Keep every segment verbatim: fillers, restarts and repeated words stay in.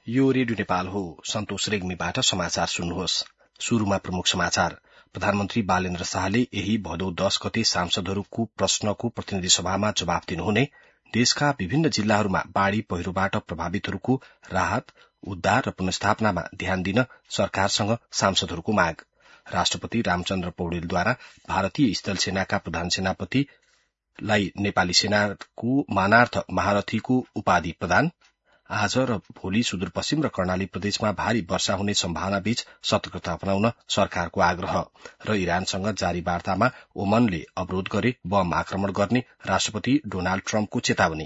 यो रेडियो नेपाल हो। सन्तोष रेग्मीबाट समाचार सुन्नुहोस्। शुरूमा प्रमुख समाचार। प्रधानमन्त्री बालेन्द्र शाहले यही भदौ दश गते सांसदहरूको प्रश्नको प्रतिनिधि सभामा जवाफ दिनुहुने, देशका विभिन्न जिल्लाहरूमा बाढ़ी पहिरोबाट प्रभावितहरूको राहत, उद्धार र पुनर्स्थापनामा ध्यान दिन सरकारसँग सांसदहरूको माग। राष्ट्रपति रामचन्द्र पौडेलद्वारा भारतीय स्थल सेनाका प्रधान सेनापतिलाई नेपाली सेनाको मानार्थ महारथीको उपाधि प्रदान। आज र भोलि सुदूरपश्चिम र कर्णाली प्रदेशमा भारी वर्षा हुने सम्भावना बीच सतर्कता अपनाउन सरकारको आग्रह र इरानसँग जारी वार्तामा ओमनले अवरोध गरे बम आक्रमण गर्ने राष्ट्रपति डोनाल्ड ट्रम्पको चेतावनी।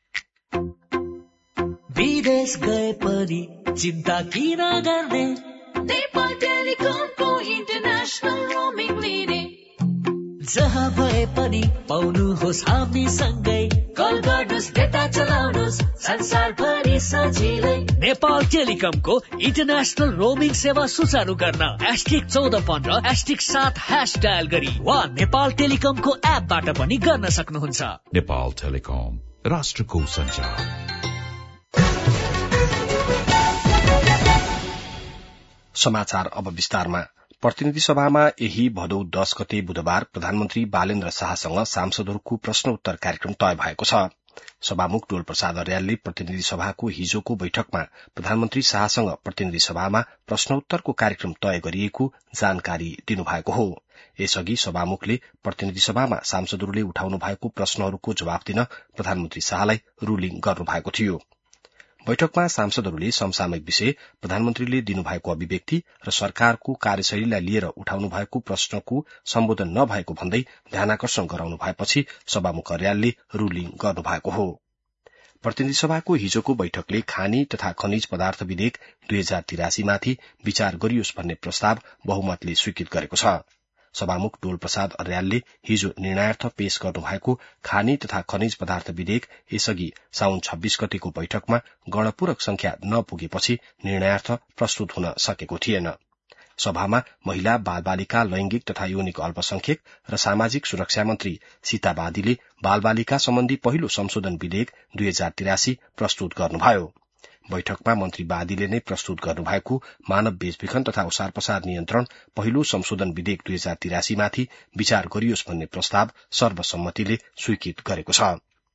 विदेश गए पनि चिन्ता किन गर्ने, नेपाल टेलिकमको इन्टरनेशनल रोमिङ लिने। जहाँ भए पनि पाउनुहोस् हामीसँगै, कल गर्नुहोस् डेटा चलाउनुहोस् संसारभरि सजिलै। नेपाल टेलिकमको इन्टरनेशनल रोमिङ सेवा सुचारू गर्न एस्टिक चौध पन्ध्र एस्टिक सात ह्यास डायल गरी वा नेपाल टेलिकमको एपबाट पनि गर्न सक्नुहुन्छ। नेपाल टेलिकम, राष्ट्रको सञ्चार। समाचार अब विस्तारमा। प्रतिनिधि सभामा यही भदौ दश गते बुधबार प्रधानमन्त्री बालेन्द्र शाहसँग सांसदहरूको प्रश्न उत्तर कार्यक्रम तय भएको छ। सभामुख डोल प्रसाद अर्यालले प्रतिनिधि सभाको हिजोको बैठकमा प्रधानमन्त्री शाहसँग प्रतिनिधि सभामा प्रश्नोत्तरको कार्यक्रम तय गरिएको जानकारी दिनुभएको हो। यसअघि सभामुखले प्रतिनिधि सभामा सांसदहरूले उठाउनु भएको प्रश्नहरूको जवाफ दिन प्रधानमन्त्री शाहलाई रूलिङ गर्नुभएको थियो। बैठकमा सांसदहरूले समसामयिक विषय, प्रधानमन्त्रीले दिनुभएको अभिव्यक्ति र सरकारको कार्यशैलीलाई लिएर उठाउनु भएको प्रश्नको सम्बोधन नभएको भन्दै ध्यानाकर्षण गराउनु भएपछि सभामुख अर्यालले रूलिङ गर्नुभएको हो। प्रतिनिधि सभाको हिजोको बैठकले खानी तथा खनिज पदार्थ विधेयक दुई हजार तिरासी माथि विचार गरियोस् भन्ने प्रस्ताव बहुमतले स्वीकृत गरेको छ। सभामुख डोल प्रसाद अर्यालले हिजो निर्णयार्थ पेश गर्नुभएको खानी तथा खनिज पदार्थ विधेयक यसअघि साउन छब्बीस गतेको बैठकमा गणपूरक संख्या नपुगेपछि निर्णयार्थ प्रस्तुत हुन सकेको थिएन। सभामा महिला, बाल बालिका, लैंगिक तथा यौनिक अल्पसंख्यक र सामाजिक सुरक्षा मन्त्री सीता बादीले बाल बालिका सम्बन्धी पहिलो संशोधन विधेयक दुई हजार तिरासी प्रस्तुत गर्नुभयो। बैठकमा मन्त्री बादीले नै प्रस्तुत गर्नुभएको मानव बेचबिखन तथा ओसार पसार नियन्त्रण पहिलो संशोधन विधेयक दुई हजार तिरासी माथि विचार गरियोस् भन्ने प्रस्ताव सर्वसम्मतिले स्वीकृत गरेको छ।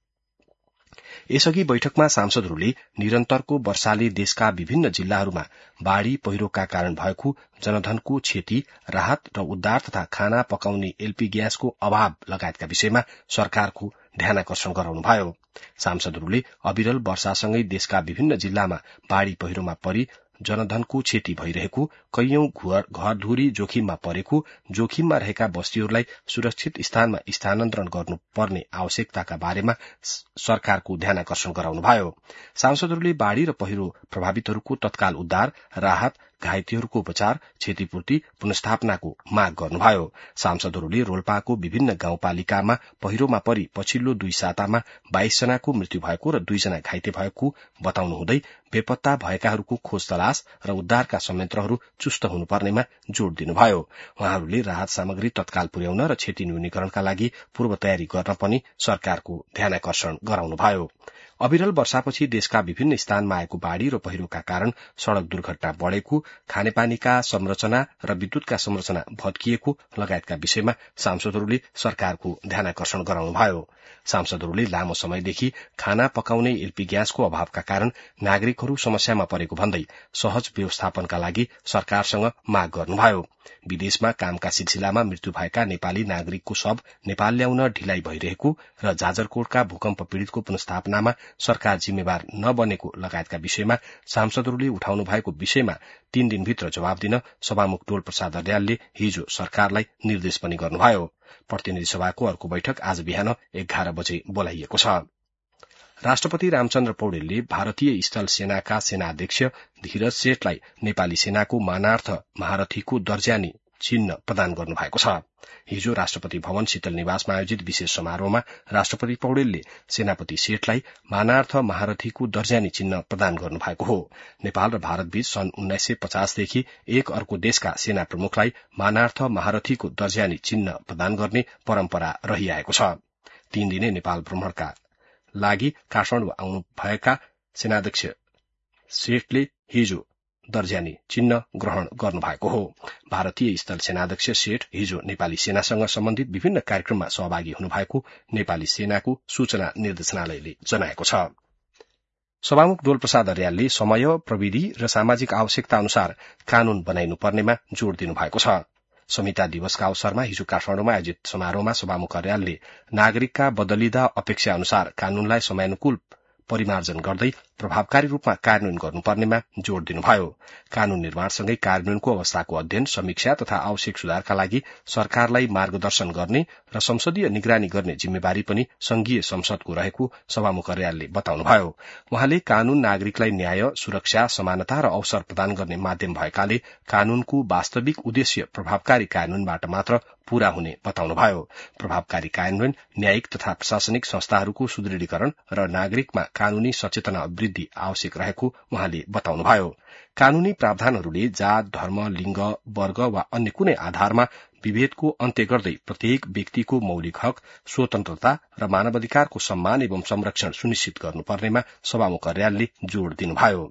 यसअघि बैठकमा सांसदहरूले निरन्तरको वर्षाले देशका विभिन्न जिल्लाहरूमा बाढ़ी पहिरोका कारण भएको जनधनको क्षति, राहत र उद्धार तथा खाना पकाउने एलपी ग्यासको अभाव लगायतका विषयमा सरकारको ध्यानाकर्षण गराउनुभयो। सांसदहरूले अविरल वर्षासँगै देशका विभिन्न जिल्लामा बाढ़ी पहिरोमा परि जनधनको क्षति भइरहेको, कैयौं घरधुरी जोखिममा परेको, जोखिममा रहेका बस्तीहरूलाई सुरक्षित स्थानमा स्थानान्तरण गर्नुपर्ने आवश्यकताका बारेमा सरकारको ध्यानाकर्षण गराउनुभयो। सांसदहरूले बाढ़ी र पहिरो प्रभावितहरूको तत्काल उद्धार, राहत, घाइतेहरूको उपचार, क्षतिपूर्ति, पुनर्स्थापनाको माग गर्नुभयो। सांसदहरूले रोल्पाको विभिन्न गाउँपालिकामा पहिरोमा परि पछिल्लो दुई सातामा बाइस जनाको मृत्यु भएको र दुईजना घाइते भएको बताउनुहुँदै बेपत्ता भएकाहरूको खोज तलास र उद्धारका संयन्त्रहरू चुस्त हुनुपर्नेमा जोड़ दिनुभयो। उहाँहरूले राहत सामग्री तत्काल पुर्याउन र क्षति न्यूनीकरणका लागि पूर्व तयारी गर्न पनि सरकारको ध्यानाकर्षण गराउनुभयो। अविरल वर्षापछि देशका विभिन्न स्थानमा आएको बाढ़ी र पहिरोका कारण सड़क दुर्घटना बढ़ेको, खानेपानीका संरचना र विद्युतका संरचना भत्किएको लगायतका विषयमा सांसदहरूले सरकारको ध्यानाकर्षण गराउनुभयो। सांसदहरूले लामो समयदेखि खाना पकाउने एलपी ग्यासको अभावका कारण नागरिकहरू समस्यामा परेको भन्दै सहज व्यवस्थापनका लागि सरकारसँग माग गर्नुभयो। विदेशमा कामका सिलसिलामा मृत्यु भएका नेपाली नागरिकको शव नेपाल ल्याउन ढिलाइ भइरहेको र जाजरकोटका भूकम्प पीड़ितको पुनर्स्थापनामा सरकार जिम्मेवार नबनेको लगायतका विषयमा सांसदहरूले उठाउनु भएको विषयमा तीन दिनभित्र जवाब दिन सभामुख डोल प्रसाद अर्यालले हिजो सरकारलाई निर्देश पनि गर्नुभयो। प्रतिनिधि सभाको अर्को बैठक आज बिहान एघार बजे बोलाइएको छ। राष्ट्रपति रामचन्द्र पौडेलले भारतीय स्थल सेनाका सेनाध्यक्ष धीरज सेठलाई नेपाली सेनाको मानार्थ महारथीको दर्जानी चिन्ह प्रदान गर्नुभएको छ। हिजो राष्ट्रपति भवन शीतल निवासमा आयोजित विशेष समारोहमा राष्ट्रपति पौडेलले सेनापति सेठलाई मानार्थ महारथीको दर्जानी चिन्ह प्रदान गर्नुभएको हो। नेपाल र भारतबीच सन् उन्नाइस सय पचासदेखि एक अर्को देशका सेना प्रमुखलाई मानार्थ महारथीको दर्जानी चिन्ह प्रदान गर्ने परम्परा रहिआएको छ। तीन दिने नेपाल भ्रमणका लागि काठमाडौँ आउनु भएका सेनाध्यक्ष सेठले हिजो दर्जानी चिन्ह ग्रहण गर्नुभएको हो। भारतीय स्थल सेनाध्यक्ष सेठ हिजो नेपाली सेनासँग सम्बन्धित विभिन्न कार्यक्रममा सहभागी हुनुभएको नेपाली सेनाको सूचना निर्देशनालयले जनाएको छ। सभामुख डोलप्रसाद अर्यालले समय, प्रविधि र सामाजिक आवश्यकता अनुसार कानून बनाइनु पर्नेमा जोड़ दिनुभएको छ। संहिता दिवसका अवसरमा हिजो काठमाडौँमा आयोजित समारोहमा सभामुख अर्यालले नागरिकका बदलिँदा अपेक्षा अनुसार कानूनलाई समयानुकूल परिमार्जन गर्दै प्रभावकारी रूपमा कार्यान्वयन गर्नुपर्नेमा जोड़ दिनुभयो। कानून निर्माणसँगै कार्यान्वयनको अवस्थाको अध्ययन, समीक्षा तथा आवश्यक सुधारका लागि सरकारलाई मार्गदर्शन गर्ने र संसदीय निगरानी गर्ने जिम्मेवारी पनि संघीय संसदको रहेको सभामुख अर्यालले बताउनुभयो। उहाँले कानून नागरिकलाई न्याय, सुरक्षा, समानता र अवसर प्रदान गर्ने माध्यम भएकाले कानूनको वास्तविक उद्देश्य प्रभावकारी कार्यान्वयनबाट मात्र पूरा हुने बताउनुभयो। प्रभावकारी कार्यान्वयन, न्यायिक तथा प्रशासनिक संस्थाहरूको सुदृढीकरण र नागरिकमा कानूनी सचेतना वृद्धि आवश्यक रहेको उहाँले बताउनुभयो। कानूनी प्रावधानहरूले जात, धर्म, लिंग, वर्ग वा अन्य कुनै आधारमा विभेदको अन्त्य गर्दै प्रत्येक व्यक्तिको मौलिक हक, स्वतन्त्रता र मानवाधिकारको सम्मान एवं संरक्षण सुनिश्चित गर्नुपर्नेमा सभामुख अर्यालले जोड़ दिनुभयो।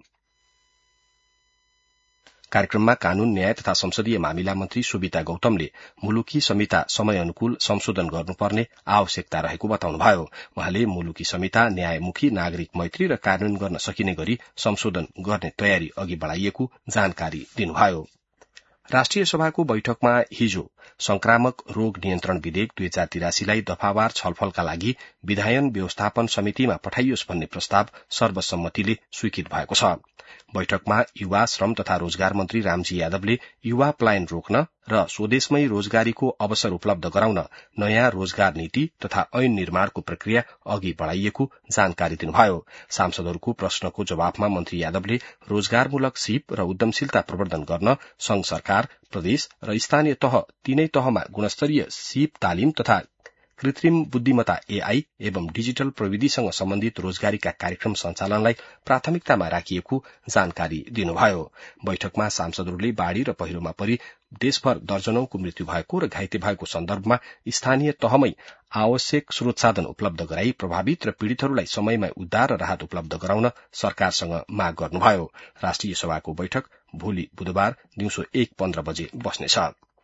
कार्यक्रममा कानून, न्याय तथा संसदीय मामिला मन्त्री सोभिता गौतमले मुलुकी संहिता समय अनुकूल संशोधन गर्नुपर्ने आवश्यकता रहेको बताउनुभयो। उहाँले मुलुकी संहिता न्यायमुखी, नागरिक मैत्री र कार्यान्वयन गर्न सकिने गरी संशोधन गर्ने तयारी अघि बढ़ाइएको जानकारी दिनुभयो। राष्ट्रिय सभाको बैठकमा हिजो संक्रामक रोग नियन्त्रण विधेयक दुई हजार तिरासीलाई दफावार छलफलका लागि विधायन व्यवस्थापन समितिमा पठाइयोस् भन्ने प्रस्ताव सर्वसम्मतिले स्वीकृत भएको छ। बैठकमा युवा, श्रम तथा रोजगार मन्त्री रामजी यादवले युवा पलायन रोक्न र स्वदेशमै रोजगारीको अवसर उपलब्ध गराउन नयाँ रोजगार नीति तथा ऐन निर्माणको प्रक्रिया अघि बढ़ाइएको जानकारी दिनुभयो। सांसदहरूको प्रश्नको जवाफमा मन्त्री यादवले रोजगारमूलक सिप र उद्यमशीलता प्रवर्धन गर्न संघ सरकार, प्रदेश र स्थानीय तह तीनै तहमा गुणस्तरीय सिप तालिम तथा कृत्रिम बुद्धिमत्ता एआई एवं डिजिटल प्रविधिसँग सम्बन्धित रोजगारीका कार्यक्रम सञ्चालनलाई प्राथमिकतामा राखिएको जानकारी दिनुभयो। बैठकमा सांसदहरूले बाढ़ी र पहिरोमा परि देशभर दर्जनौंको मृत्यु भएको र घाइते भएको सन्दर्भमा स्थानीय तहमै आवश्यक स्रोत साधन उपलब्ध गराई प्रभावित र पीड़ितहरूलाई समयमा उद्धार र राहत उपलब्ध गराउन सरकारसँग माग गर्नुभयो। राष्ट्रिय सभाको बैठक भोलि बुधबार दिउँसो एक पन्ध्र बजे बस्नेछ।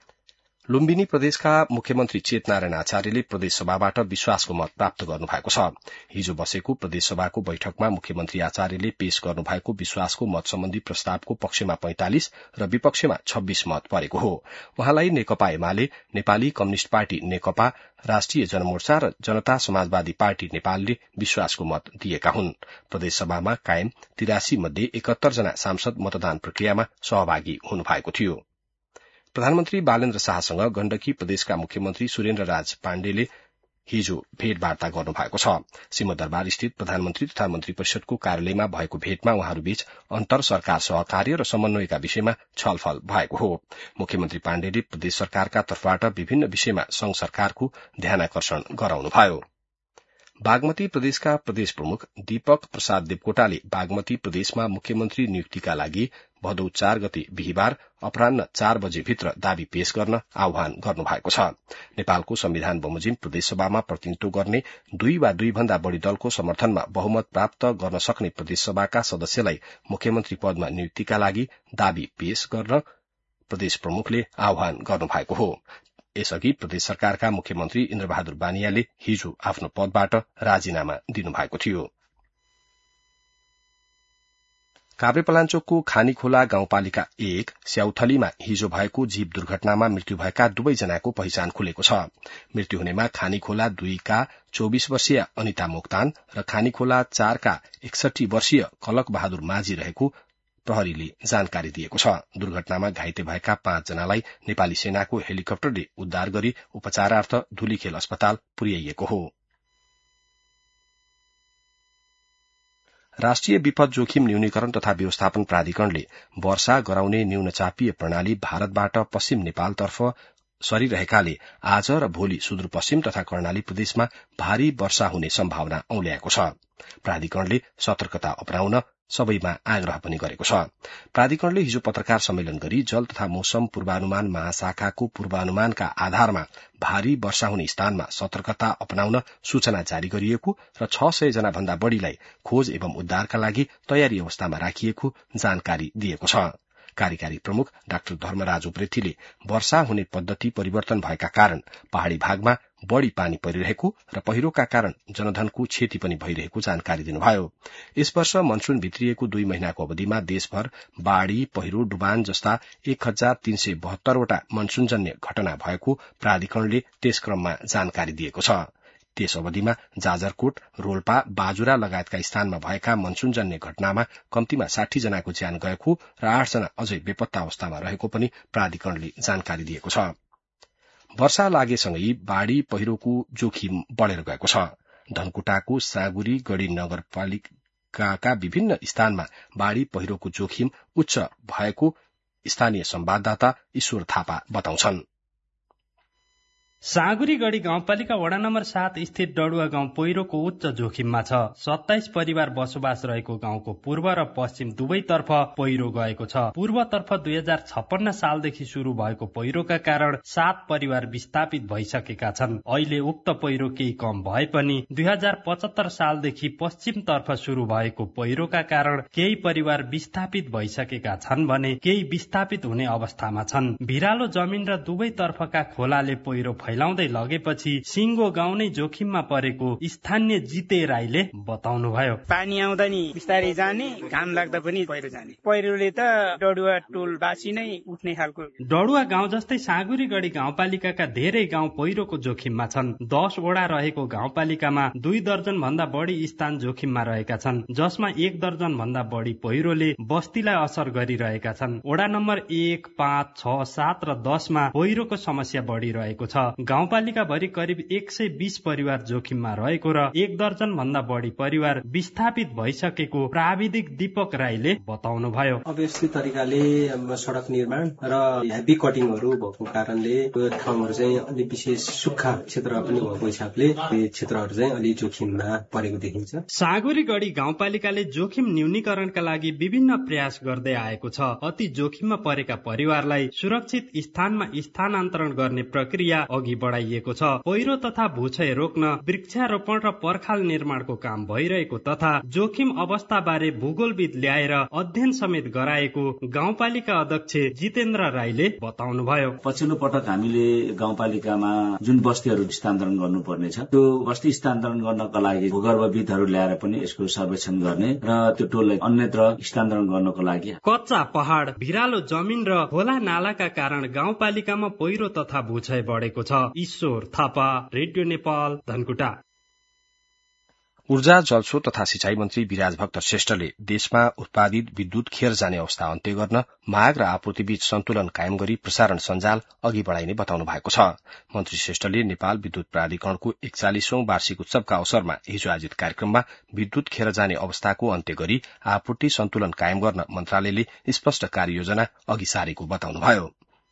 लुम्बिनी प्रदेशका मुख्यमन्त्री चेतनारायण आचार्यले प्रदेश सभाबाट विश्वासको मत प्राप्त गर्नुभएको छ। हिजो बसेको प्रदेश सभाको बैठकमा मुख्यमन्त्री आचार्यले पेश गर्नुभएको विश्वासको मत सम्बन्धी प्रस्तावको पक्षमा पैंतालिस र विपक्षमा छब्बीस मत परेको हो। उहाँलाई नेकपा एमाले, नेपाली कम्युनिष्ट पार्टी नेकपा, राष्ट्रिय जनमोर्चा र जनता समाजवादी पार्टी नेपालले विश्वासको मत दिएका हुन्। प्रदेश सभामा कायम तिरासी मध्ये एकहत्तर जना सांसद मतदान प्रक्रियामा सहभागी हुनुभएको थियो। प्रधानमन्त्री बालेन्द्र शाहसँग गण्डकी प्रदेशका मुख्यमन्त्री सुरेन्द्र राज पाण्डेले हिजो भेटवार्ता गर्नुभएको छ। सिंहदरबार स्थित प्रधानमन्त्री तथा मन्त्री परिषदको कार्यालयमा भएको भेटमा उहाँहरूबीच अन्तर सरकार सहकार्य र समन्वयका विषयमा छलफल भएको हो। मुख्यमन्त्री पाण्डेले प्रदेश सरकारका तर्फबाट विभिन्न विषयमा संघ सरकारको ध्यानाकर्षण गराउनुभयो। बागमती प्रदेशका प्रदेश प्रमुख दीपक प्रसाद देवकोटाले बागमती प्रदेशमा मुख्यमन्त्री नियुक्तिका लागि भदौ चार गते बिहिबार अपराह्न चार बजे भित्र दावी पेश गर्न आह्वान गर्नुभएको छ। नेपालको संविधान बमोजिम प्रदेशसभामा प्रतिनिधित्व गर्ने दुई वा दुई भन्दा बढ़ी दलको समर्थनमा बहुमत प्राप्त गर्न सक्ने प्रदेशसभाका सदस्यलाई मुख्यमन्त्री पदमा नियुक्तिका लागि दावी पेश गर्न प्रदेश प्रमुखले आह्वान गर्नुभएको हो। यसअघि प्रदेश सरकारका मुख्यमन्त्री इन्द्रबहादुर बानियाले हिजो आफ्नो पदबाट राजीनामा दिनुभएको थियो। काभ्रेपलाञ्चोकको खानीखोला गाउँपालिका एक स्याउथलीमा हिजो भएको जीव दुर्घटनामा मृत्यु भएका दुवैजनाको पहिचान खुलेको छ। मृत्यु हुनेमा खानीखोला दुईका चौबीस वर्षीय अनिता मोक्तान र खानीखोला चारका एकसठी वर्षीय कलक बहादुर माझी रहेको प्रहरीले जानकारी दिएको छ। दुर्घटनामा घाइते भएका पाँच जनालाई नेपाली सेनाको हेलिकप्टरले उद्धार गरी उपचारार्थ धुलीखेल अस्पताल पुर्याइएको हो। राष्ट्रिय विपद जोखिम न्यूनीकरण तथा व्यवस्थापन प्राधिकरणले वर्षा गराउने न्यूनचापीय प्रणाली भारतबाट पश्चिम नेपालतर्फ सरिरहेकाले आज र भोलि सुदूरपश्चिम तथा कर्णाली प्रदेशमा भारी वर्षा हुने सम्भावना औल्याएको छ। प्राधिकरणले सतर्कता अपनाउन सबैमा आग्रह पनि गरेको छ। प्राधिकरणले हिजो पत्रकार सम्मेलन गरी जल तथा मौसम पूर्वानुमान महाशाखाको पूर्वानुमानका आधारमा भारी वर्षा हुने स्थानमा सतर्कता अपनाउन सूचना जारी गरिएको र छ सय जना भन्दा बढ़ीलाई खोज एवं उद्धारका लागि तयारी अवस्थामा राखिएको जानकारी दिएको छ। कार्यकारी प्रमुख डाक्टर धर्मराज उप्रेतीले वर्षा हुने पद्धति परिवर्तन भएका कारण पहाड़ी भागमा बढ़ी पानी परिरहेको र पहिरोका कारण जनधनको क्षति पनि भइरहेको जानकारी दिनुभयो। यस वर्ष मनसून भित्रिएको दुई महिनाको अवधिमा देशभर बाढ़ी, पहिरो, डुबान जस्ता एक हजार तीन सय बहत्तरवटा मनसूनजन्य घटना भएको प्राधिकरणले त्यस क्रममा जानकारी दिएको छ। त्यस अवधिमा जाजरकोट, रोल्पा, बाजुरा लगायतका स्थानमा भएका मनसूनजन्य घटनामा कम्तीमा साठी जनाको ज्यान गएको र आठ जना अझै बेपत्ता अवस्थामा रहेको पनि प्राधिकरणले जानकारी दिएको छ। वर्षा लागेसँगै बाढ़ी पहिरोको जोखिम बढ़ेर गएको छ। धनकुटाको साँगुरी गढ़ी नगरपालिकाका विभिन्न स्थानमा बाढ़ी पहिरोको जोखिम उच्च भएको स्थानीय संवाददाता ईश्वर थापा बताउँछन्। साँगुरीगढ़ी गाउँपालिका वडा नम्बर सात स्थित डडुवा गाउँ पहिरोको उच्च जोखिममा छ। सत्ताइस परिवार बसोबास रहेको गाउँको पूर्व र पश्चिम दुवैतर्फ पहिरो गएको छ। पूर्वतर्फ दुई हजार छप्पन्न सालदेखि शुरू भएको पहिरोका कारण सात परिवार विस्थापित भइसकेका छन्। अहिले उक्त पहिरो केही कम भए पनि दुई हजार पचहत्तर सालदेखि पश्चिमतर्फ शुरू भएको पहिरोका कारण केही परिवार विस्थापित भइसकेका छन् भने केही विस्थापित हुने अवस्थामा छन्। भिरालो जमिन र दुवैतर्फका खोलाले पहिरो फैलाउँदै लगेपछि सिंगो गाउँ नै जोखिममा परेको स्थानीय जिते राईले बताउनुभयो। पानी आउँदा नि बिस्तारै जाने, घाम लाग्दा पनि पहिरो जाने। पहिरोले त डडुवा टोलबासी नै उठ्ने खालको। डडुवा गाउँ जस्तै साँगुरीगढ़ी गाउँपालिकाका धेरै गाउँ पहिरोको जोखिममा छन्। दस वडा रहेको गाउँपालिकामा दुई दर्जन भन्दा बढ़ी स्थान जोखिममा रहेका छन्, जसमा एक दर्जन भन्दा बढ़ी पहिरोले बस्तीलाई असर गरिरहेका छन्। वडा नम्बर एक, पाँच, छ, सात र दसमा पहिरोको समस्या बढ़िरहेको छ। गाउँपालिका भरि करिब एक सय बीस परिवार जोखिममा रहेको र एक दर्जन भन्दा बढ़ी परिवार विस्थापित भइसकेको प्राविधिक दीपक राईले बताउनुभयो। अव्यवस्थित तरिकाले सड़क निर्माण र हेभी कटिङहरू भएको कारणले यो ठाउँहरू चाहिँ अलि विशेष सुक्खा क्षेत्र पनि भएको हिसाबले यो क्षेत्रहरू चाहिँ अलि जोखिममा परेको देखिन्छ। साँगुरीगढ़ी गाउँपालिकाले जोखिम न्यूनीकरणका लागि विभिन्न प्रयास गर्दै आएको छ। अति जोखिममा परेका परिवारलाई सुरक्षित स्थानमा स्थानान्तरण गर्ने प्रक्रिया अघि बढ़ाइएको छ। पहिरो तथा भूक्षय रोक्न वृक्षारोपण र पर्खाल निर्माणको काम भइरहेको तथा जोखिम अवस्था बारे भूगोलविद ल्याएर अध्ययन समेत गराएको गाउँपालिका अध्यक्ष जितेन्द्र राईले बताउनुभयो। पछिल्लो पटक हामीले गाउँपालिकामा जुन बस्तीहरू स्थानान्तरण गर्नुपर्ने छ, त्यो बस्ती स्थानान्तरण गर्नका लागि भूगर्भविदहरू ल्याएर पनि यसको सर्वेक्षण गर्ने र त्यो टोललाई अन्यत्र स्थानान्तरण गर्नको लागि कच्चा पहाड़, भिरालो जमिन र खोला नालाका कारण गाउँपालिकामा पहिरो तथा भूक्षय बढ़ेको छ। ईश्वर थापा, रेडियो नेपाल, धनकुटा। ऊर्जा, जलस्रोत तथा सिंचाई मन्त्री विराज भक्त श्रेष्ठले देशमा उत्पादित विद्युत खेर जाने अवस्था अन्त्य गर्न माग र आपूर्तिबीच सन्तुलन कायम गरी प्रसारण सञ्जाल अघि बढ़ाइने बताउनु भएको छ। मन्त्री श्रेष्ठले नेपाल विद्युत प्राधिकरणको एकचालिसौं वार्षिक उत्सवका अवसरमा हिजो आयोजित कार्यक्रममा विद्युत खेर जाने अवस्थाको अन्त्य गरी आपूर्ति सन्तुलन कायम गर्न मन्त्रालयले स्पष्ट कार्ययोजना अघि सारेको बताउनुभयो।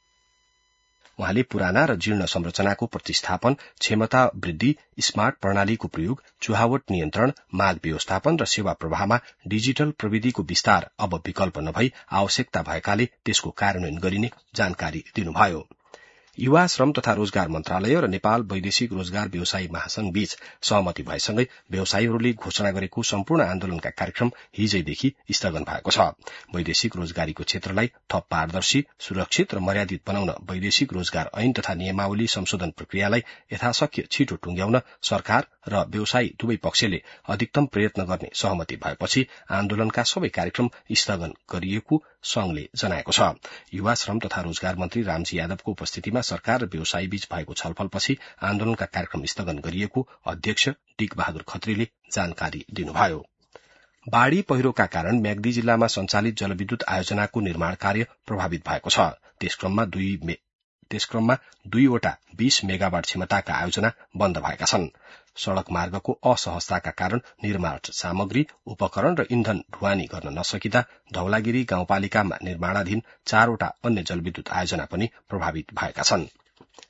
उहाँले पुराना र जीर्ण संरचनाको प्रतिस्थापन, क्षमता वृद्धि, स्मार्ट प्रणालीको प्रयोग, चुहावट नियन्त्रण, माग व्यवस्थापन र सेवा प्रवाहमा डिजिटल प्रविधिको विस्तार अब विकल्प नभई आवश्यकता भएकाले त्यसको कार्यान्वयन गरिने जानकारी दिनुभयो। युवा श्रम तथा रोजगार मन्त्रालय र नेपाल वैदेशिक रोजगार व्यवसायी महासंघ बीच सहमति भएसँगै व्यवसायीहरूले घोषणा गरेको सम्पूर्ण आन्दोलनका कार्यक्रम हिजैदेखि स्थगन भएको छ। वैदेशिक रोजगारीको क्षेत्रलाई थप पारदर्शी, सुरक्षित र मर्यादित बनाउन वैदेशिक रोजगार ऐन तथा नियमावली संशोधन प्रक्रियालाई यथाशक्य छिटो टुंग्याउन सरकार र व्यवसायी दुवै पक्षले अधिकतम प्रयत्न गर्ने सहमति भएपछि आन्दोलनका सबै कार्यक्रम स्थगन गरिएको संघले जनाएको छ। युवा श्रम तथा रोजगार मन्त्री रामजी यादवको उपस्थितिमा सरकार र व्यवसायी बीच भएको छलफलपछि आन्दोलनका कार्यक्रम स्थगन गरिएको अध्यक्ष टिक बहादुर खत्रीले जानकारी दिनुभयो। बाढ़ी पहिरोका कारण म्याग्दी जिल्लामा सञ्चालित जलविद्युत आयोजनाको निर्माण कार्य प्रभावित भएको छ। त्यसक्रममा दुई मे त्यसक्रममा दुईवटा बीस मेगावाट क्षमताका आयोजना बन्द भएका छन्। सड़क मार्गको असहजताका कारण निर्माण सामग्री, उपकरण र इन्धन ढुवानी गर्न नसकिँदा धौलागिरी गाउँपालिकामा निर्माणाधीन चारवटा अन्य जलविद्युत आयोजना पनि प्रभावित भएका छन्।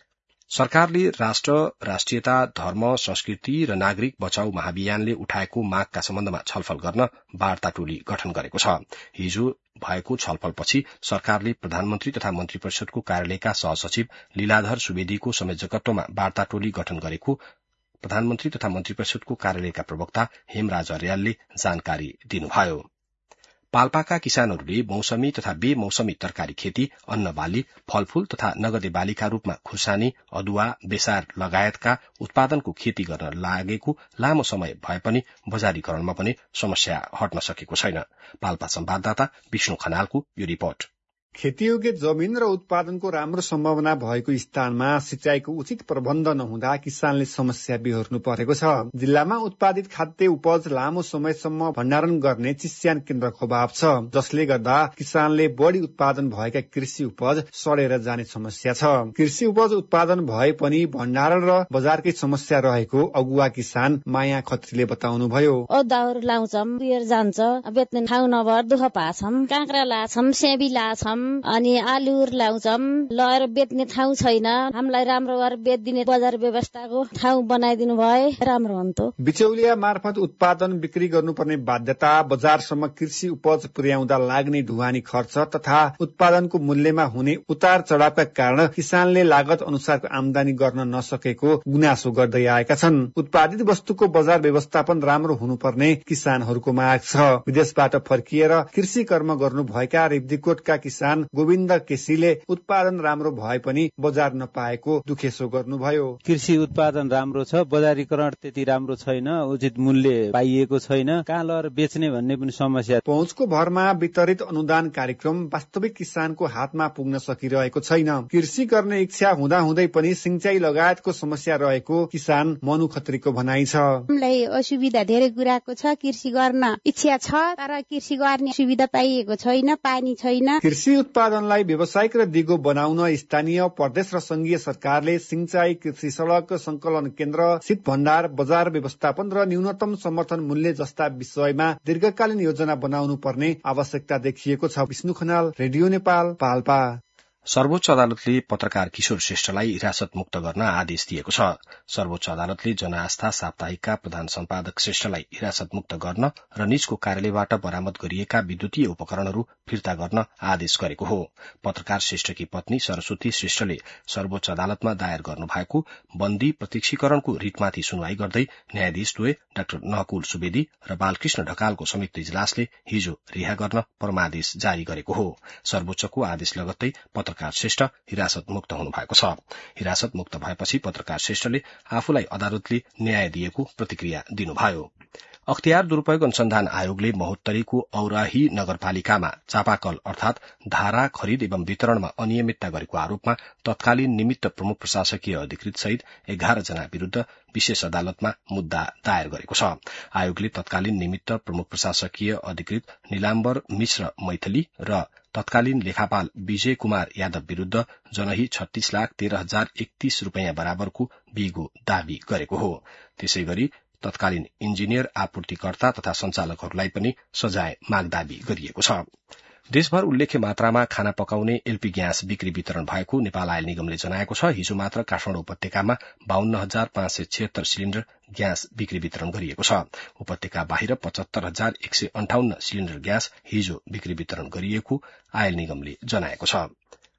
सरकारले राष्ट्र राष्ट्रियता धर्म संस्कृति र नागरिक बचाउ महाभियानले उठाएको मागका सम्बन्धमा छलफल गर्न वार्ता टोली गठन गरेको छ। हिजो भएको छलफलपछि सरकारले प्रधानमन्त्री तथा मन्त्री परिषदको कार्यालयका सहसचिव लीलाधर सुवेदीको संयोजकत्वमा वार्ता टोली गठन गरेको प्रधानमन्त्री तथा मन्त्री परिषदको कार्यालयका प्रवक्ता हेमराज अर्यालले जानकारी दिनुभयो। पाल्पाका किसानहरूले मौसमी तथा बेमौसमी तरकारी खेती, अन्न बाली, फलफूल तथा नगदे बालीका रूपमा खुर्सानी, अदुवा, बेसार लगायतका उत्पादनको खेती गर्न लागेको लामो समय भए पनि बजारीकरणमा पनि समस्या हट्न सकेको छैन। पाल्पा संवाददाता विष्णु खनालको यो रिपोर्ट। खेतीयोग्य जमिन र उत्पादनको राम्रो सम्भावना भएको स्थानमा सिंचाइको उचित प्रबन्ध नहुँदा किसानले समस्या बिहोर्नु परेको छ। जिल्लामा उत्पादित खाद्य उपज लामो समयसम्म भण्डारण गर्ने चिस्यान केन्द्रको अभाव छ, जसले गर्दा किसानले बढी उत्पादन भएका कृषि उपज सडेर जाने समस्या छ। कृषि उपज उत्पादन भए पनि भण्डारण र बजारकै समस्या रहेको अगुवा किसान माया खत्रीले बताउनुभयो। दाउर लाउँछम, बियर जान्छ, बेच्ने ठाउँ नभएर दुःख पाछम, काँक्रा लाछम, सेबी लाछम, अनि आलुर लाउँछम, लएर बेच्ने ठाउँ छैन। हामीलाई राम्रो गरेर बेच्दिने बजार व्यवस्थाको ठाउँ बनाइदिनु भए राम्रो हुन्थ्यो। बिचौलिया मार्फत उत्पादन बिक्री गर्नुपर्ने बाध्यता, बजारसम्म कृषि उपज पुर्याउँदा लाग्ने ढुवानी खर्च तथा उत्पादनको मूल्यमा हुने उतार चढावका कारण किसानले लागत अनुसारको आमदानी गर्न नसकेको गुनासो गर्दै आएका छन्। उत्पादित वस्तुको बजार व्यवस्थापन राम्रो हुनुपर्ने किसानहरूको माग छ। विदेशबाट फर्किएर कृषि कर्म गर्नुभएका रिब्दीकोटका किसान गोविन्द केसीले उत्पादन राम्रो भए पनि बजार नपाएको दुखेसो गर्नुभयो। कृषि उत्पादन राम्रो छ, बजारीकरण त्यति राम्रो छैन, उचित मूल्य पाइएको छैन, कहाँ लगेर बेच्ने भन्ने पनि समस्या। पहुँचको भरमा वितरित अनुदान कार्यक्रम वास्तविक किसानको हातमा पुग्न सकिरहेको छैन। कृषि गर्ने इच्छा हुँदा हुँदै पनि सिंचाइ लगायतको समस्या रहेको किसान मनु खत्रीको भनाइ छ। हामीलाई असुविधा धेरै कुराको छ, कृषि गर्न इच्छा छ तर कृषि गर्ने सुविधा पाइएको छैन, पानी छैन। कृषि उत्पादनलाई व्यावसायिक र दिगो बनाउन स्थानीय, प्रदेश र संघीय सरकारले सिंचाई, कृषि सड़क, संकलन केन्द्र, शीत भण्डार, बजार व्यवस्थापन र न्यूनतम समर्थन मूल्य जस्ता विषयमा दीर्घकालीन योजना बनाउनु पर्ने आवश्यकता देखिएको छ। विष्णु खनाल, रेडियो नेपाल, पाल्पा। सर्वोच्च अदालतले पत्रकार किशोर श्रेष्ठलाई हिरासत मुक्त गर्न आदेश दिएको छ। सर्वोच्च अदालतले जनआस्था साप्ताहिकका प्रधान सम्पादक श्रेष्ठलाई हिरासत मुक्त गर्न र निजको कार्यालयबाट बरामद गरिएका विद्युतीय उपकरणहरू फिर्ता गर्न आदेश गरेको हो। पत्रकार श्रेष्ठकी पत्नी सरस्वती श्रेष्ठले सर्वोच्च अदालतमा दायर गर्नुभएको बन्दी प्रत्यक्षीकरणको रिटमाथि सुनवाई गर्दै न्यायाधीशद्वय डाक्टर नहकुल सुवेदी र बालकृष्ण ढकालको संयुक्त इजलासले हिजो रिहा गर्न परमादेश जारी गरेको हो। सर्वोच्चको आदेश लगत्तै पत्रकार श्रेष्ठ हिरासत मुक्त हुनु भएको छ। हिरासत मुक्त भएपछि पत्रकार श्रेष्ठले आफूलाई अदालतले न्याय दिएको प्रतिक्रिया दिनुभयो। अख्तियार दुरूपयोग अनुसन्धान आयोगले महोत्तरीको औराही नगरपालिकामा चापाकल अर्थात धारा खरिद एवं वितरणमा अनियमितता गरेको आरोपमा तत्कालीन निमित्त प्रमुख प्रशासकीय अधिकृत सहित एघार जना विरूद्ध विशेष अदालतमा मुद्दा दायर गरेको छ। आयोगले तत्कालीन निमित्त प्रमुख प्रशासकीय अधिकृत निलाम्बर मिश्र मैथिली र तत्कालीन लेखापाल विजय कुमार यादव विरूद्ध जनही छत्तीस लाख तेह्र हजार एकतीस रूपियाँ बराबरको बिगो दावी गरेको हो। त्यसै गरी तत्कालीन इन्जिनियर, आपूर्तिकर्ता तथा संचालकहरूलाई पनि सजाय मागदावी गरिएको छ। देशभर उल्लेख्य मात्रामा खाना पकाउने एलपी ग्यास बिक्री वितरण भएको नेपाल आयल निगमले जनाएको छ। हिजो मात्र काठमाडौँ उपत्यकामा बाहन्न हजार पाँच सय छिहत्तर सिलिण्डर ग्यास बिक्री वितरण गरिएको छ। उपत्यका बाहिर पचहत्तर हजार एक सय अन्ठाउन्न सिलिण्डर ग्यास हिजो बिक्री वितरण गरिएको आयल निगमले जनाएको छ।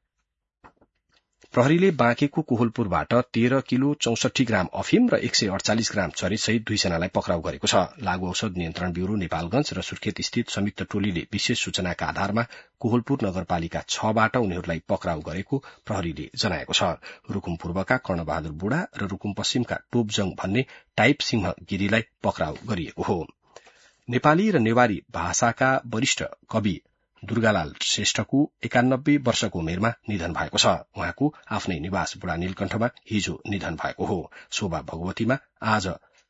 प्रहरीले बाँकेको कोहलपुरबाट तेह्र किलो चौसठी ग्राम अफिम र एक सय अडचालिस ग्राम चरी सहित दुईजनालाई पक्राउ गरेको छ। लागू औषध नियन्त्रण ब्यूरो नेपालगंज र सुर्खेत स्थित संयुक्त टोलीले विशेष सूचनाका आधारमा कोहलपुर नगरपालिका छबाट उनीहरूलाई पक्राउ गरेको प्रहरीले जनाएको छ। रुकुम पूर्वका कर्णबहादुर बुढा र रुकुम पश्चिमका टोपजङ भन्ने टाइप सिंह गिरीलाई पक्राउ गरिएको हो। नेपाली र नेवारी भाषाका वरिष्ठ कवि दुर्गालाल श्रेष्ठको एकानब्बे वर्षको उमेरमा निधन भएको छ। उहाँको आफ्नै निवास बुढा नीलकण्ठमा हिजो निधन भएको हो। शोभा भगवतीमा आज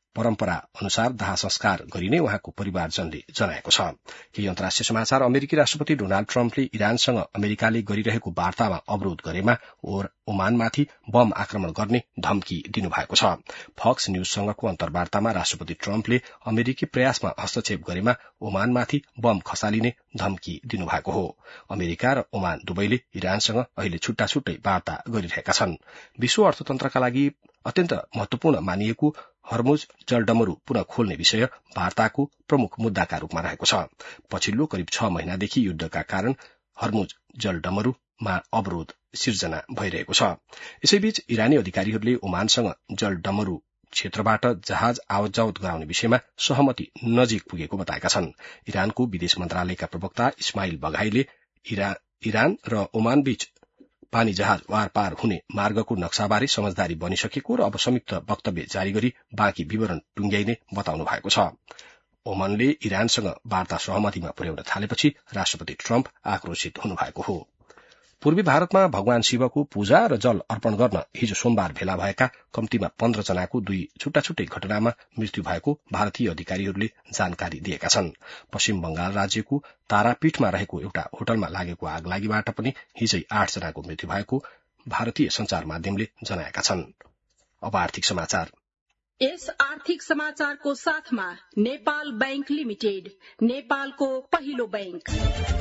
परम्परा अनुसार दाह संस्कार गरिने उहाँको परिवारजनले जनाएको छ। केही अन्तर्राष्ट्रिय समाचार। अमेरिकी राष्ट्रपति डोनाल्ड ट्रम्पले इरानसँग अमेरिकाले गरिरहेको वार्तामा अवरोध गरेमा ओमानमाथि बम आक्रमण गर्ने धम्की दिनुभएको छ। फक्स न्यूजसँगको अन्तर्वार्तामा राष्ट्रपति ट्रम्पले अमेरिकी प्रयासमा हस्तक्षेप गरेमा ओमानमाथि बम खसालिने धम्की दिनुभएको हो। अमेरिका र ओमान दुवैले इरानसँग अहिले छुट्टा छुट्टै वार्ता गरिरहेका छन्। विश्व अर्थतन्त्रका लागि अत्यन्त महत्वपूर्ण मानिएको हर्मुज जलडमरू पुनः खोल्ने विषय वार्ताको प्रमुख मुद्दाका रूपमा रहेको छ। पछिल्लो करिब छ महिनादेखि युद्धका कारण हर्मुज जलडमरूमा अवरोध सिर्जना भइरहेको छ। यसैबीच इरानी अधिकारीहरूले ओमानसँग जलडमरू क्षेत्रबाट जहाज आवत जावत गराउने विषयमा सहमति नजिक पुगेको बताएका छन्। इरानको विदेश मन्त्रालयका प्रवक्ता इस्माइल बघाईले इरा, इरान र ओमान बीच पानी जहाज वार पार हुने मार्गको नक्साबारे समझदारी बनिसकेको र अब संयुक्त वक्तव्य जारी गरी बाँकी विवरण टुंग्याइने बताउनु भएको छ। ओमनले इरानसँग वार्ता सहमतिमा पुर्याउन थालेपछि राष्ट्रपति ट्रम्प आक्रोशित हुनुभएको हो। पूर्वी भारतमा भगवान शिवको पूजा र जल अर्पण गर्न हिजो सोमबार भेला भएका कम्तीमा पन्ध्र जनाको दुई छुट्टा छुट्टै घटनामा मृत्यु भएको भारतीय अधिकारीहरूले जानकारी दिएका छन्। पश्चिम बंगाल राज्यको तारापीठमा रहेको एउटा होटलमा लागेको आगलागीबाट पनि हिजै आठ जनाको मृत्यु भएको भारतीय संचार माध्यमले जनाएका छन्। अब आर्थिक समाचार। यस आर्थिक समाचारको साथमा नेपाल बैंक लिमिटेड, नेपालको पहिलो बैंक।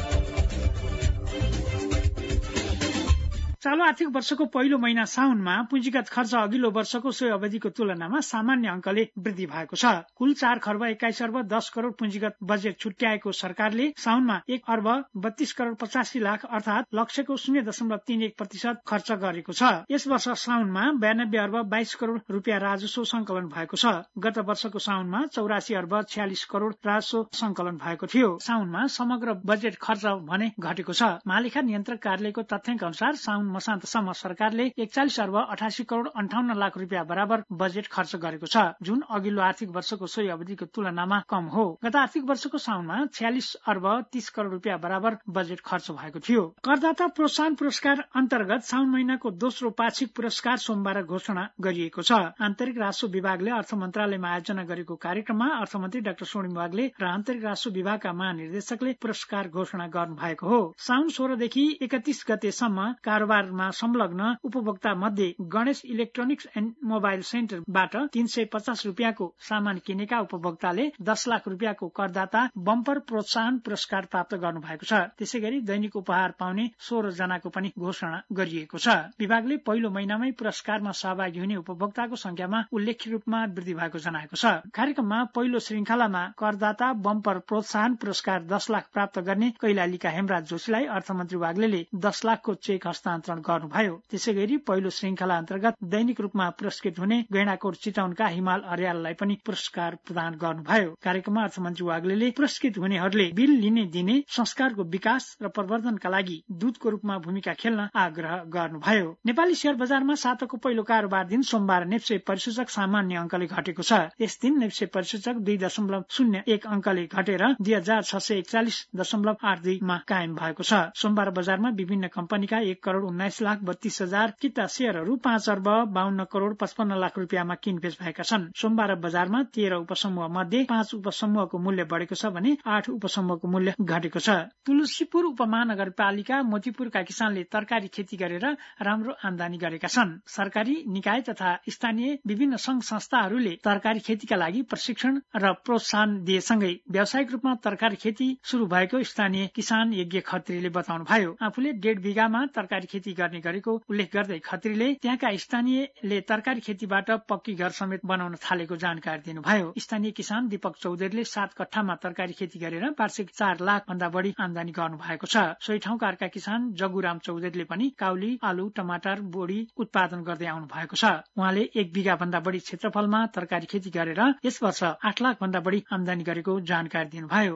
चालू आर्थिक वर्षको पहिलो महिना साउनमा पुँजीगत खर्च अघिल्लो वर्षको सोही अवधिको तुलनामा सामान्य अंकले वृद्धि भएको छ। कुल चार खर्ब एक्काइस अर्ब दस करोड़ पुँजीगत बजेट छुट्याएको सरकारले साउनमा एक अर्ब बत्तीस करोड़ पचासी लाख अर्थात लक्ष्यको शून्य दशमलव तीन एक प्रतिशत खर्च गरेको छ। यस वर्ष साउनमा बयानब्बे अर्ब बाइस करोड़ रूपियाँ राजस्व संकलन भएको छ। गत वर्षको साउनमा चौरासी अर्ब छ्यालिस करोड़ राजस्व संकलन भएको थियो। साउनमा समग्र बजेट खर्च भने घटेको छ। महालेखा नियन्त्रक कार्यालयको तथ्याङ्क अनुसार साउन मसान्तसम्म सरकारले एकचालिस अर्ब अठासी करोड़ अन्ठाउन्न लाख रूपियाँ बराबर बजेट खर्च गरेको छ, जुन अघिल्लो आर्थिक वर्षको सोही अवधिको तुलनामा कम हो। गत आर्थिक वर्षको साउनमा छ्यालिस अर्ब तीस करोड़ रूपियाँ बराबर बजेट खर्च भएको थियो। करदाता प्रोत्साहन पुरस्कार अन्तर्गत साउन महिनाको दोस्रो पाक्षिक पुरस्कार सोमबार घोषणा गरिएको छ। आन्तरिक राजस्व विभागले अर्थ मन्त्रालयमा आयोजना गरेको कार्यक्रममा अर्थमन्त्री डाक्टर स्वर्णिम वाग्ले र आन्तरिक राजस्व विभागका महानिर्देशकले पुरस्कार घोषणा गर्नु भएको हो। साउन सोह्रदेखि एकतीस गतेसम्म कारोबार मा संलग्न उपभोक्ता मध्ये गणेश इलेक्ट्रोनिक्स एन्ड मोबाइल सेन्टरबाट तीन सय पचास रूपियाँको सामान किनेका उपभोक्ताले दस लाख रूपियाँको करदाता बम्पर प्रोत्साहन पुरस्कार प्राप्त गर्नु भएको छ। त्यसै गरी दैनिक उपहार पाउने सोह्र जनाको पनि घोषणा गरिएको छ। विभागले पहिलो महिनामै पुरस्कारमा सहभागी हुने उपभोक्ताको संख्यामा उल्लेख्य रूपमा वृद्धि भएको जनाएको छ। कार्यक्रममा पहिलो श्रृंखलामा करदाता बम्पर प्रोत्साहन पुरस्कार दस लाख प्राप्त गर्ने कैलालीका हेमराज जोशीलाई अर्थमन्त्री वाग्लेले दस लाखको चेक हस्तान्तरण गर्नुभयो। त्यसै गरी पहिलो श्रृंखला अन्तर्गत दैनिक रूपमा पुरस्कृत हुने गैंडाकोट चितवनका हिमाल अर्याललाई पनि पुरस्कार प्रदान गर्नुभयो। कार्यक्रममा अर्थमन्त्री वाग्लेले पुरस्कृत हुनेहरूले बिल लिने दिने संस्कारको विकास र प्रवर्धनका लागि दूतको रूपमा भूमिका खेल्न आग्रह गर्नुभयो। नेपाली शेयर बजारमा साताको पहिलो कारोबार दिन सोमबार नेप्से परिसूचक सामान्य अंकले घटेको छ। यस दिन नेप्से परिसूचक दुई दशमलव शून्य एक अंकले घटेर दुई हजार छ सय एकचालिस दशमलव आठ दुईमा कायम भएको छ। सोमबार बजारमा विभिन्न कम्पनीका एक करोड़ उन्नाइस लाख बत्तीस हजार किता शेयरहरू पाँच अर्ब बाहन्न करोड़ पचपन्न लाख रूपियाँमा किनबेच भएका छन्। सोमबार बजारमा तेह्र उपसमूह मध्ये पाँच उपसमूहको मूल्य बढेको छ भने आठ उपसमूहको मूल्य घटेको छ। तुलसीपुर उपमहानगरपालिका मोतीपुरका किसानले तरकारी खेती गरेर राम्रो आमदानी गरेका छन्। सरकारी निकाय तथा स्थानीय विभिन्न संघ संस्थाहरूले तरकारी खेतीका लागि प्रशिक्षण र प्रोत्साहन दिएसँगै व्यावसायिक रूपमा तरकारी खेती शुरू भएको स्थानीय किसान यज्ञ खत्रीले बताउनु भयो। आफूले डेढ बिघामा तरकारी खेती गर्ने गरेको उल्लेख गर्दै खत्रीले त्यहाँका स्थानीयले तरकारी खेतीबाट पक्की घर समेत बनाउन थालेको जानकारी दिनुभयो। स्थानीय किसान दीपक चौधरीले सात कट्ठामा तरकारी खेती गरेर वार्षिक चार लाख भन्दा बढी आमदानी गर्नु भएको छ। सोही ठाउँका अर्का किसान जगुराम चौधरीले पनि काउली, आलु, टमाटर, बोडी उत्पादन गर्दै आउनु भएको छ। उहाँले एक बिघा भन्दा बढी क्षेत्रफलमा तरकारी खेती गरेर यस वर्ष आठ लाख भन्दा बढी आमदानी गरेको जानकारी दिनुभयो।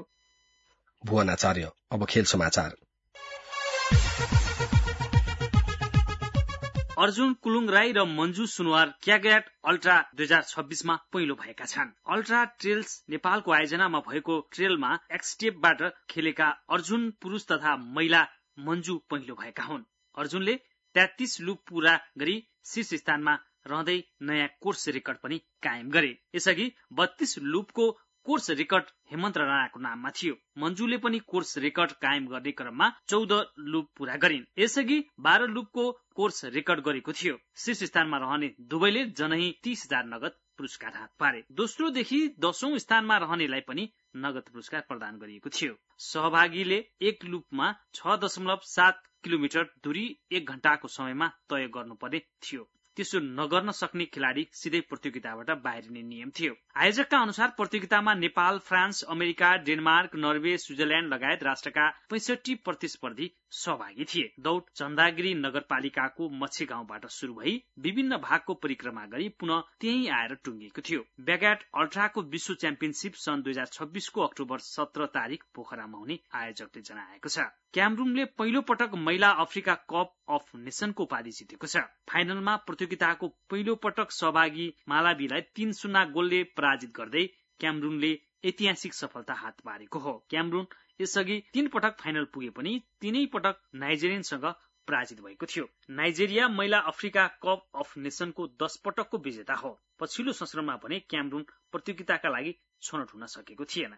भुवन आचार्य। अब खेल समाचार। अर्जुन कुलुङ राई र मन्जु सुनवार क्याग्याट अल्ट्रा दुई हजार छब्बीसमा पहिलो भएका छन्। अल्ट्रा ट्रेल्स नेपालको आयोजनामा भएको ट्रेलमा एक्सटेपबाट खेलेका अर्जुन पुरुष तथा महिला मन्जु पहिलो भएका हुन्। अर्जुनले तेत्तीस लुप पूरा गरी शीर्ष स्थानमा रहँदै नयाँ कोर्स रेकर्ड पनि कायम गरे। यसअघि बत्तीस लुपको कोर्स रेकर्ड हेमन्त राणाको नाममा थियो। मन्जुले पनि कोर्स रेकर्ड कायम गर्ने क्रममा चौध लुप पूरा गरिन्। यसअघि बाह्र लुपको कोर्स रेकर्ड गरेको थियो। शीर्ष स्थानमा रहने दुवैले जनही तीस हजार नगद पुरस्कार हात पारे। दोस्रोदेखि दशौं स्थानमा रहनेलाई पनि नगद पुरस्कार प्रदान गरिएको थियो। सहभागीले एक लुपमा छ दशमलव सात किलोमिटर दूरी एक घण्टाको समयमा तय गर्नुपर्ने थियो। त्यसो नगर्न सक्ने खेलाडी सिधै प्रतियोगिताबाट बाहिरिने नियम थियो। आयोजकका अनुसार प्रतियोगितामा Nepal, France, America, Denmark, Norway, Switzerland लगायत राष्ट्रका पैंसठी प्रतिस्पर्धी सहभागी थिए। दौड़ चन्दागिरी नगरपालिकाको मच्छे गाउँबाट शुरू भई विभिन्न भागको परिक्रमा गरी पुनः त्यही आएर टुंगिएको थियो। ब्यागयाट अल्ट्राको विश्व च्याम्पियनशिप सन् दुई हजार छब्बीसको अक्टोबर सत्र तारिक पोखरामा हुने आयोजकले जनाएको छ। क्यामरूनले पहिलो पटक महिला अफ्रिका कप अफ नेशनको उपाधि जितेको छ। फाइनलमा प्रतियोगिताको पहिलो पटक सहभागी मालावीलाई तीन शून्य गोलले पराजित गर्दै क्यामरूनले ऐतिहासिक सफलता हात पारेको हो। क्यामरून यसअघि तीन पटक फाइनल पुगे पनि तीनै पटक नाइजेरियनसँग पराजित भएको थियो। नाइजेरिया महिला अफ्रिका कप अफ नेशनको दश पटकको विजेता हो। पछिल्लो संस्करणमा भने क्यामरून प्रतियोगिताका लागि छनौट हुन सकेको थिएन।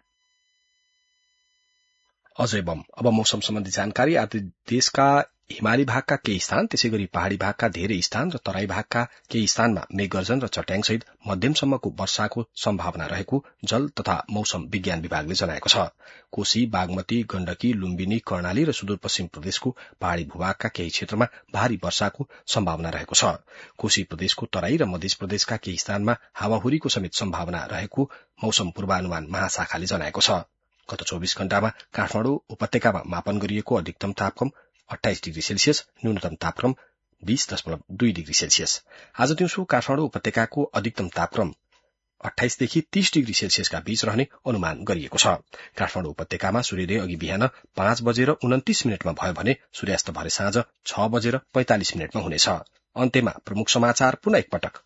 अजय बम। अब मौसम सम्बन्धी जानकारी। आज देशका हिमाली भागका केही स्थान, त्यसै गरी पहाड़ी भागका धेरै स्थान र तराई भागका केही स्थानमा मेघगर्जन र चट्याङसहित मध्यमसम्मको वर्षाको सम्भावना रहेको जल तथा मौसम विज्ञान विभागले जनाएको छ। कोशी, बागमती, गण्डकी, लुम्बिनी, कर्णाली र सुदूरपश्चिम प्रदेशको पहाड़ी भूभागका केही क्षेत्रमा भारी वर्षाको सम्भावना रहेको छ। कोशी प्रदेशको तराई र मध्य प्रदेशका केही स्थानमा हावाहुरीको समेत सम्भावना रहेको मौसम पूर्वानुमान महाशाखाले जनाएको छ। गत चौबीस घण्टामा काठमाडौँ उपत्यकामा मापन गरिएको अधिकतम तापक्रम अठाइस डिग्री सेल्सियस, न्यूनतम तापक्रम बीस दशमलव दुई डिग्री सेल्सियस। आज दिउँसो काठमाडौँ उपत्यकाको अधिकतम तापक्रम अठाइसदेखि तीस डिग्री सेल्सियसका बीच रहने अनुमान गरिएको छ। काठमाडौँ उपत्यकामा सूर्योदय अघि बिहान पाँच बजेर उन्तिस मिनटमा भयो भने सूर्यास्त भरे साँझ छ बजेर पैंतालिस मिनटमा हुनेछ। अन्त्यमा प्रमुख समाचार पुनः एकपटक।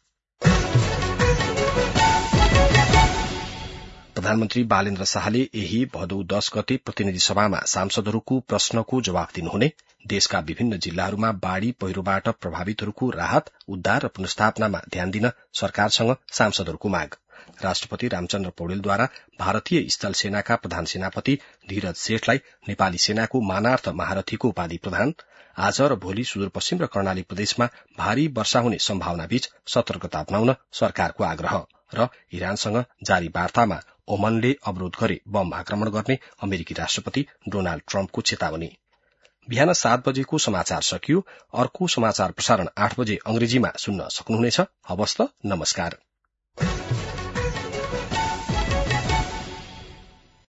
प्रधानमन्त्री बालेन्द्र शाहले यही भदौ दश गते प्रतिनिधि सभामा सांसदहरूको प्रश्नको जवाफ दिनुहुने, देशका विभिन्न जिल्लाहरूमा बाढ़ी पहिरोबाट प्रभावितहरूको राहत, उद्धार र पुनर्स्थापनामा ध्यान दिन सरकारसँग सांसदहरूको माग। राष्ट्रपति रामचन्द्र पौडेलद्वारा भारतीय स्थल सेनाका प्रधान सेनापति धीरज सेठलाई नेपाली सेनाको मानार्थ महारथीको उपाधि प्रदान। आज र भोलि सुदूरपश्चिम र कर्णाली प्रदेशमा भारी वर्षा हुने सम्भावनाबीच सतर्कता अपनाउन सरकारको आग्रह। र इरानसँग जारी वार्तामा ओमनले अवरोध गरे बम आक्रमण गर्ने अमेरिकी राष्ट्रपति डोनाल्ड ट्रम्पको चेतावनी। बिहान सात बजेको समाचार सकियो। अर्को समाचार प्रसारण आठ बजे अंग्रेजीमा सुन्न सक्नुहुनेछ। हवस् त, नमस्कार।